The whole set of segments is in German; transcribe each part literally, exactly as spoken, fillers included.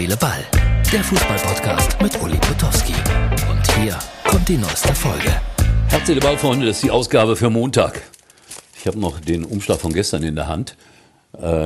Seele, Ball. Der Fußball-Podcast mit Uli Potowski. Und hier kommt die neueste Folge. Herz, Seele, Ball, Freunde, das ist die Ausgabe für Montag. Ich habe noch den Umschlag von gestern in der Hand. Äh,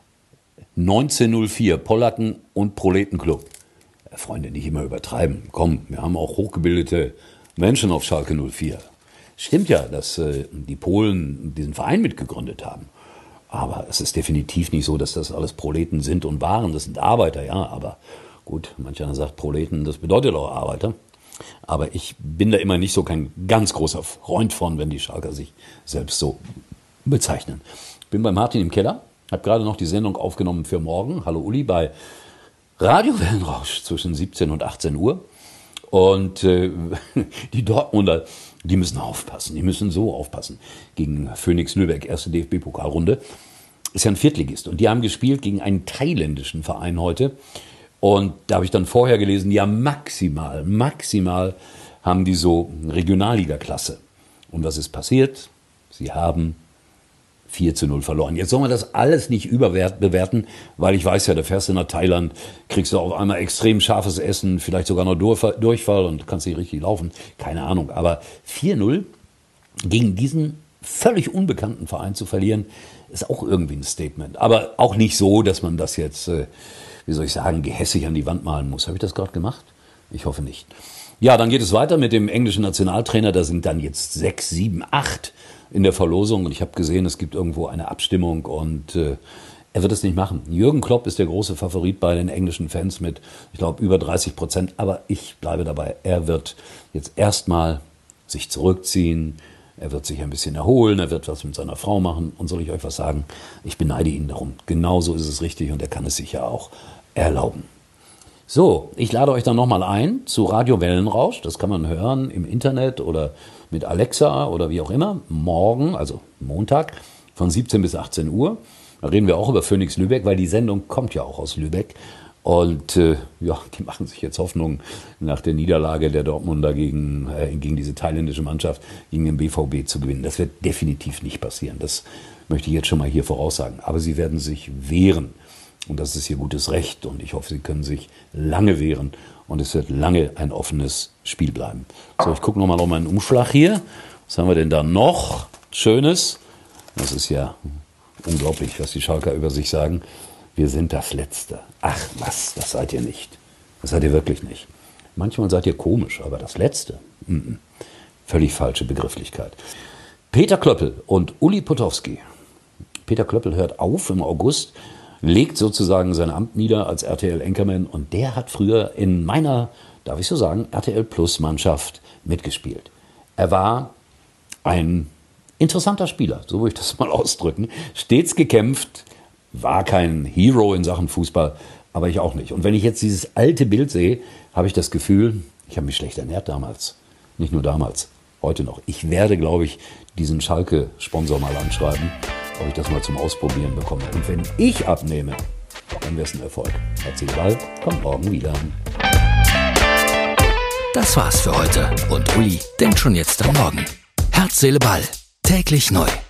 neunzehn null vier, Polacken und Proletenclub. Äh, Freunde, nicht immer übertreiben. Komm, wir haben auch hochgebildete Menschen auf Schalke null vier. Stimmt ja, dass äh, die Polen diesen Verein mitgegründet haben. Aber es ist definitiv nicht so, dass das alles Proleten sind und waren. Das sind Arbeiter, ja. Aber gut, manch einer sagt Proleten, das bedeutet auch Arbeiter. Aber ich bin da immer nicht so kein ganz großer Freund von, wenn die Schalker sich selbst so bezeichnen. Ich bin bei Martin im Keller, habe gerade noch die Sendung aufgenommen für morgen. Hallo Uli, bei Radio Wellenrausch zwischen siebzehn und achtzehn Uhr. Und äh, die Dortmunder, die müssen aufpassen, die müssen so aufpassen. Gegen Phoenix Lübeck, erste D F B-Pokalrunde. Ist ja ein Viertligist. Und die haben gespielt gegen einen thailändischen Verein heute. Und da habe ich dann vorher gelesen, ja maximal, maximal haben die so Regionalliga-Klasse. Und was ist passiert? Sie haben vier zu null verloren. Jetzt soll man das alles nicht überbewerten, weil ich weiß ja, da fährst du nach Thailand, kriegst du auf einmal extrem scharfes Essen, vielleicht sogar noch Durchfall und kannst nicht richtig laufen. Keine Ahnung. Aber vier null gegen diesen völlig unbekannten Verein zu verlieren, ist auch irgendwie ein Statement. Aber auch nicht so, dass man das jetzt, äh, wie soll ich sagen, gehässig an die Wand malen muss. Habe ich das gerade gemacht? Ich hoffe nicht. Ja, dann geht es weiter mit dem englischen Nationaltrainer. Da sind dann jetzt sechs, sieben, acht in der Verlosung. Und ich habe gesehen, es gibt irgendwo eine Abstimmung und äh, er wird es nicht machen. Jürgen Klopp ist der große Favorit bei den englischen Fans mit, ich glaube, über dreißig Prozent. Aber ich bleibe dabei. Er wird jetzt erstmal sich zurückziehen. Er wird sich ein bisschen erholen, er wird was mit seiner Frau machen. Und soll ich euch was sagen? Ich beneide ihn darum. Genauso ist es richtig und er kann es sich ja auch erlauben. So, ich lade euch dann nochmal ein zu Radio Wellenrausch. Das kann man hören im Internet oder mit Alexa oder wie auch immer. Morgen, also Montag, von siebzehn bis achtzehn Uhr. Da reden wir auch über Phoenix Lübeck, weil die Sendung kommt ja auch aus Lübeck. Und äh, ja, die machen sich jetzt Hoffnung nach der Niederlage der Dortmunder gegen, äh, gegen diese thailändische Mannschaft, gegen den B V B zu gewinnen. Das wird definitiv nicht passieren. Das möchte ich jetzt schon mal hier voraussagen. Aber sie werden sich wehren. Und das ist ihr gutes Recht. Und ich hoffe, sie können sich lange wehren. Und es wird lange ein offenes Spiel bleiben. So, ich gucke nochmal auf meinen Umschlag hier. Was haben wir denn da noch Schönes? Das ist ja unglaublich, was die Schalker über sich sagen. Wir sind das Letzte. Ach was, das seid ihr nicht. Das seid ihr wirklich nicht. Manchmal seid ihr komisch, aber das Letzte? Mm-mm. Völlig falsche Begrifflichkeit. Peter Klöppel und Uli Potowski. Peter Klöppel hört auf im August, legt sozusagen sein Amt nieder als R T L-Anchorman und der hat früher in meiner, darf ich so sagen, R T L-Plus-Mannschaft mitgespielt. Er war ein interessanter Spieler, so würde ich das mal ausdrücken, stets gekämpft, war kein Hero in Sachen Fußball, aber ich auch nicht. Und wenn ich jetzt dieses alte Bild sehe, habe ich das Gefühl, ich habe mich schlecht ernährt damals. Nicht nur damals, heute noch. Ich werde, glaube ich, diesen Schalke-Sponsor mal anschreiben, ob ich das mal zum Ausprobieren bekomme. Und wenn ich abnehme, dann wäre es ein Erfolg. Herzlichen Ball, kommt morgen wieder. Das war's für heute. Und Uli denkt schon jetzt am Morgen. Herz, Seele, Ball. Täglich neu.